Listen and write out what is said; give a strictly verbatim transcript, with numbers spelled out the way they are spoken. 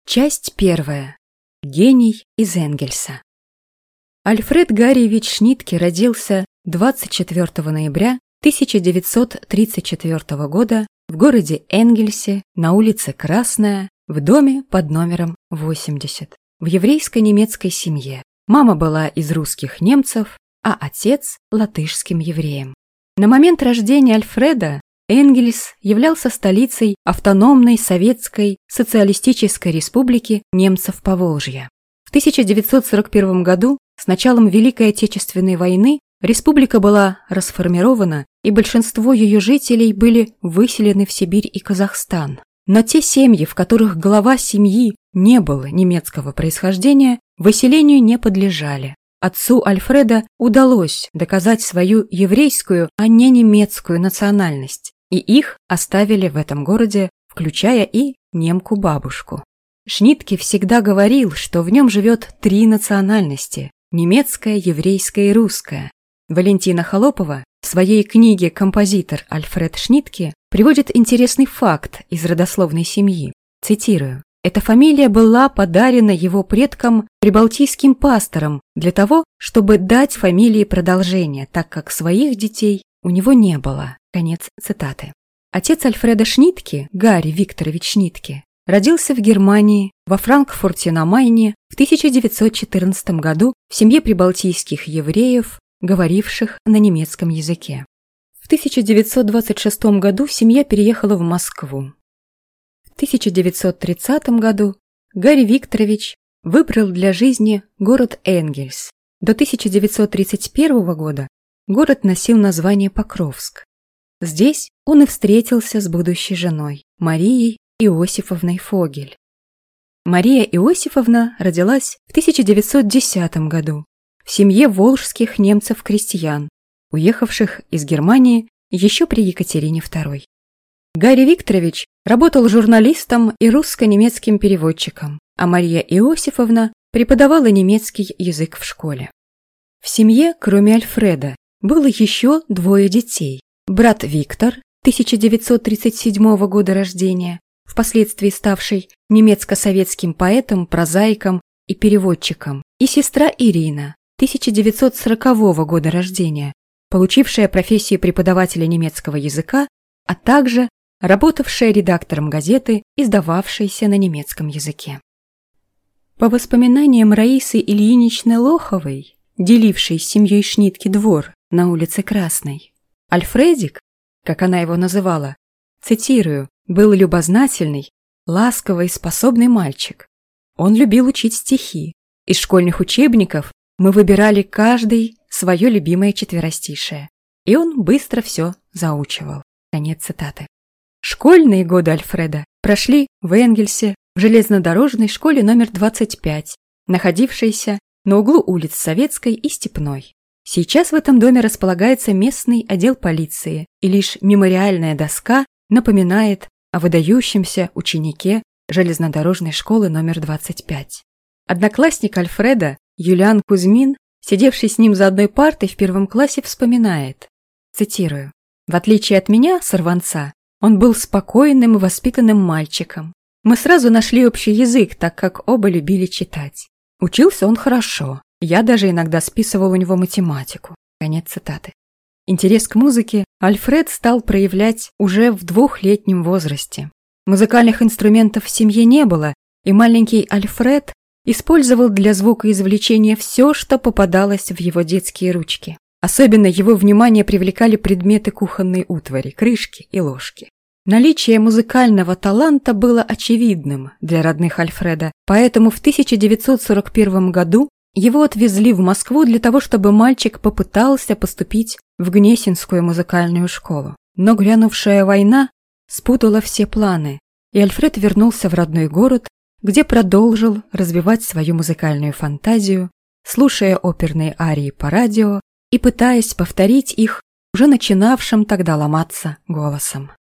Часть первая. Гений из Энгельса. Альфред Гарриевич Шнитке родился двадцать четвёртого ноября тысяча девятьсот тридцать четвёртого года в городе Энгельсе на улице Красная в доме под номером восемьдесят в еврейско-немецкой семье. Мама была из русских немцев, а отец – латышским евреем. На момент рождения Альфреда Энгельс являлся столицей автономной советской социалистической республики немцев Поволжья. В тысяча девятьсот сорок первом году, с началом Великой Отечественной войны, республика была расформирована, и большинство ее жителей были выселены в Сибирь и Казахстан. Но те семьи, в которых глава семьи не был немецкого происхождения, выселению не подлежали. Отцу Альфреда удалось доказать свою еврейскую, а не немецкую национальность, и их оставили в этом городе, включая и немку-бабушку. Шнитке всегда говорил, что в нем живет три национальности – немецкая, еврейская и русская. Валентина Холопова в своей книге «Композитор Альфред Шнитке» приводит интересный факт из родословной семьи. Цитирую. «Эта фамилия была подарена его предкам прибалтийским пасторам для того, чтобы дать фамилии продолжение, так как своих детей у него не было». Конец цитаты. Отец Альфреда Шнитке, Гарри Викторович Шнитке, родился в Германии, во Франкфурте на Майне в тысяча девятьсот четырнадцатом году в семье прибалтийских евреев, говоривших на немецком языке. В тысяча девятьсот двадцать шестом году семья переехала в Москву. В тысяча девятьсот тридцатом году Гарри Викторович выбрал для жизни город Энгельс. До тысяча девятьсот тридцать первого года город носил название Покровск. Здесь он и встретился с будущей женой Марией Иосифовной Фогель. Мария Иосифовна родилась в тысяча девятьсот десятом году в семье волжских немцев-крестьян, уехавших из Германии еще при Екатерине второй. Гарри Викторович работал журналистом и русско-немецким переводчиком, а Мария Иосифовна преподавала немецкий язык в школе. В семье, кроме Альфреда, было еще двое детей. Брат Виктор, тысяча девятьсот тридцать седьмого года рождения, впоследствии ставший немецко-советским поэтом, прозаиком и переводчиком, и сестра Ирина, тысяча девятьсот сорокового года рождения, получившая профессию преподавателя немецкого языка, а также работавшая редактором газеты, издававшейся на немецком языке. По воспоминаниям Раисы Ильиничны Лоховой, делившей с семьей Шнитке двор на улице Красной, Альфредик, как она его называла, цитирую, был любознательный, ласковый, способный мальчик. Он любил учить стихи. Из школьных учебников мы выбирали каждый свое любимое четверостишее, и он быстро все заучивал. Конец цитаты. Школьные годы Альфреда прошли в Энгельсе в железнодорожной школе номер двадцать пять, находившейся на углу улиц Советской и Степной. Сейчас в этом доме располагается местный отдел полиции, и лишь мемориальная доска напоминает о выдающемся ученике железнодорожной школы номер двадцать пять. Одноклассник Альфреда, Юлиан Кузьмин, сидевший с ним за одной партой в первом классе, вспоминает, цитирую, «В отличие от меня, сорванца, он был спокойным и воспитанным мальчиком. Мы сразу нашли общий язык, так как оба любили читать. Учился он хорошо. Я даже иногда списывал у него математику». Конец цитаты. Интерес к музыке Альфред стал проявлять уже в двухлетнем возрасте. Музыкальных инструментов в семье не было, и маленький Альфред использовал для звукоизвлечения все, что попадалось в его детские ручки. Особенно его внимание привлекали предметы кухонной утвари, крышки и ложки. Наличие музыкального таланта было очевидным для родных Альфреда, поэтому в тысяча девятьсот сорок первом году его отвезли в Москву для того, чтобы мальчик попытался поступить в Гнесинскую музыкальную школу. Но грянувшая война спутала все планы, и Альфред вернулся в родной город, где продолжил развивать свою музыкальную фантазию, слушая оперные арии по радио и пытаясь повторить их уже начинавшим тогда ломаться голосом.